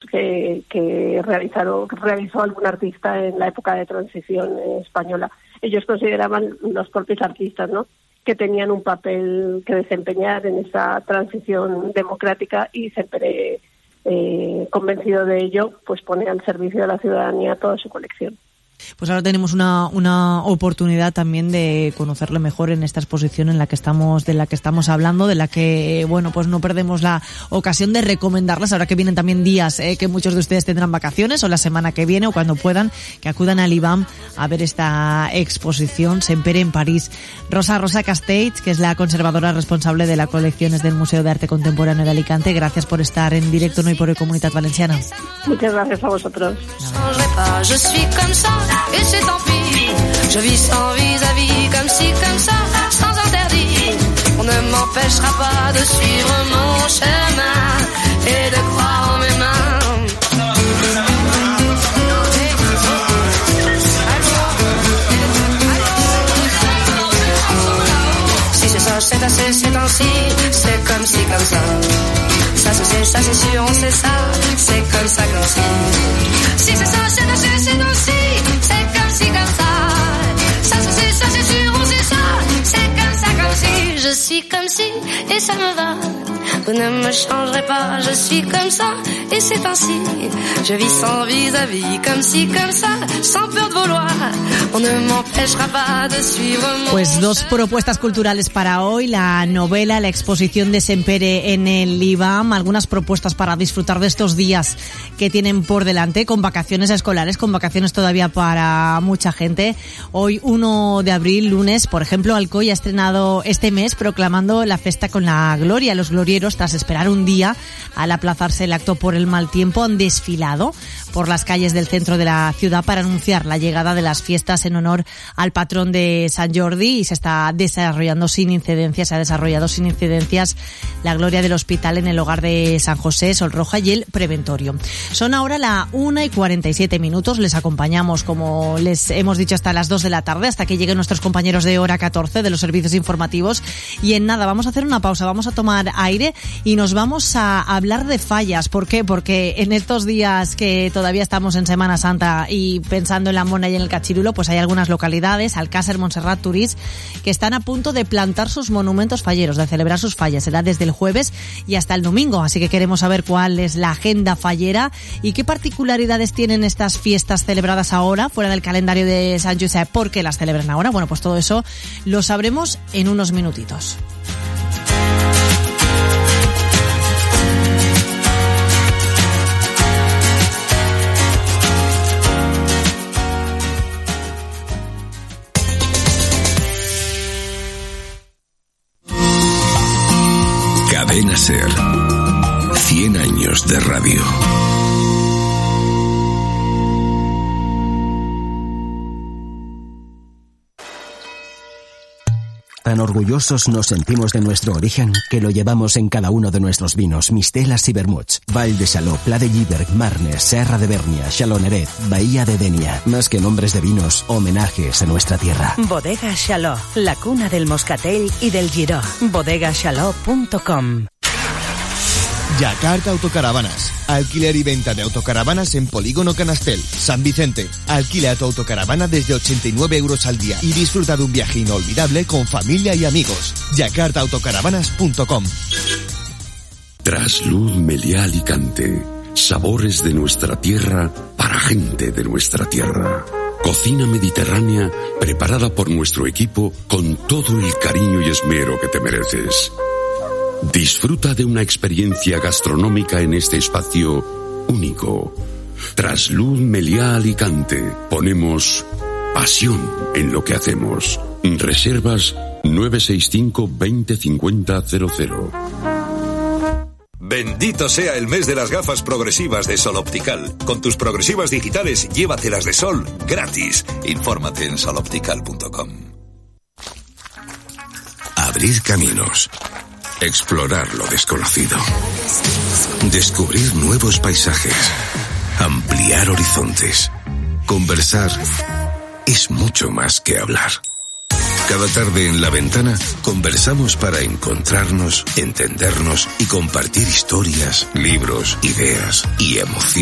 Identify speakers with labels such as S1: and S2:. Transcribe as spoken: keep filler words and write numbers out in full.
S1: que, que realizaron, que realizó algún artista en la época de transición española. Ellos consideraban, los propios artistas, ¿no?, que tenían un papel que desempeñar en esa transición democrática, y Sempere, eh, convencido de ello, pues pone al servicio de la ciudadanía toda su colección.
S2: Pues ahora tenemos una, una oportunidad también de conocerle mejor en esta exposición en la que estamos, de la que estamos hablando, de la que, bueno, pues no perdemos la ocasión de recomendarlas ahora que vienen también días, eh, que muchos de ustedes tendrán vacaciones, o la semana que viene, o cuando puedan, que acudan al I B A M a ver esta exposición Sempere en París. Rosa, Rosa Castells, que es la conservadora responsable de las colecciones del Museo de Arte Contemporáneo de Alicante, gracias por estar en directo no y por el Comunitat Valenciana.
S1: Muchas gracias a vosotros.
S3: Et c'est tant pis, je vis sans vis-à-vis, comme si, comme ça, sans interdit. On ne m'empêchera pas de suivre mon chemin et de croire en mes mains. Si c'est ça, c'est assez, c'est ainsi, c'est comme si, comme ça. Ça se sait, ça c'est sûr, on sait ça, c'est comme ça, comme si. Si c'est ça, c'est assez, c'est ainsi. C'est comme si, comme ça. Ça, c'est, ça, c'est sûr, on sait ça. C'est comme ça, comme si. Je suis comme si, et ça me va. Vous ne me changerez pas, je suis comme ça, et c'est ainsi. Je vis sans vis-à-vis, comme si, comme ça, sans peur de vouloir. On ne m'empêchera pas de suivre mon...
S2: Pues dos propuestas culturales para hoy, la novela, la exposición de Sempere en el I B A M, algunas propuestas para disfrutar de estos días que tienen por delante, con vacaciones escolares, con vacaciones todavía para mucha gente. Hoy, uno de abril, lunes, por ejemplo, Alcoy ha estrenado este mes proclamando la festa con la gloria. Los glorieros, tras esperar un día al aplazarse el acto por el mal tiempo, han desfilado por las calles del centro de la ciudad para anunciar la llegada de las fiestas en honor al patrón de Sant Jordi, y se está desarrollando sin incidencias, se ha desarrollado sin incidencias la gloria del hospital en el hogar de San José, Sol Roja y el Preventorio. Son ahora la una y cuarenta y siete minutos, les acompañamos, como les hemos dicho, hasta las dos de la tarde, hasta que lleguen nuestros compañeros de hora catorce de los servicios informativos, y en nada vamos a hacer una pausa, vamos a tomar aire y nos vamos a hablar de fallas. ¿Por qué? Porque en estos días que todavía estamos en Semana Santa y pensando en la Mona y en el Cachirulo, pues hay algunas localidades, Alcácer, Montserrat, Turís, que están a punto de plantar sus monumentos falleros, de celebrar sus fallas. Será desde el jueves y hasta el domingo, así que queremos saber cuál es la agenda fallera y qué particularidades tienen estas fiestas celebradas ahora, fuera del calendario de Sant Josep. ¿Por qué las celebran ahora? Bueno, pues todo eso lo sabremos en unos minutitos.
S4: Cadena Ser. cien años de radio.
S5: Tan orgullosos nos sentimos de nuestro origen que lo llevamos en cada uno de nuestros vinos, mistelas y vermuts. Vall de Xaló, Pla de Lliberg, Marnes, Serra de Bernia, Xaloneret, Bahía de Denia. Más que nombres de vinos, homenajes a nuestra tierra.
S6: Bodega Xaló, la cuna del moscatel y del giró. bodega xaló punto com.
S7: Yakarta Autocaravanas. Alquiler y venta de autocaravanas en Polígono Canastel, San Vicente. Alquila tu autocaravana desde ochenta y nueve euros al día y disfruta de un viaje inolvidable con familia y amigos. yakarta autocaravanas punto com.
S4: Trasluz Meliá Alicante. Sabores de nuestra tierra para gente de nuestra tierra. Cocina mediterránea preparada por nuestro equipo con todo el cariño y esmero que te mereces. Disfruta de una experiencia gastronómica en este espacio único. Trasluz Meliá Alicante. Ponemos pasión en lo que hacemos. Reservas nueve seis cinco veinte cincuenta cero cero.
S8: Bendito sea el mes de las gafas progresivas de Sol Optical. Con tus progresivas digitales, llévatelas de Sol gratis. Infórmate en sol optical punto com.
S4: Abrir caminos. Explorar lo desconocido. Descubrir nuevos paisajes. Ampliar horizontes. Conversar es mucho más que hablar. Cada tarde en La Ventana conversamos para encontrarnos, entendernos y compartir historias, libros, ideas y emociones.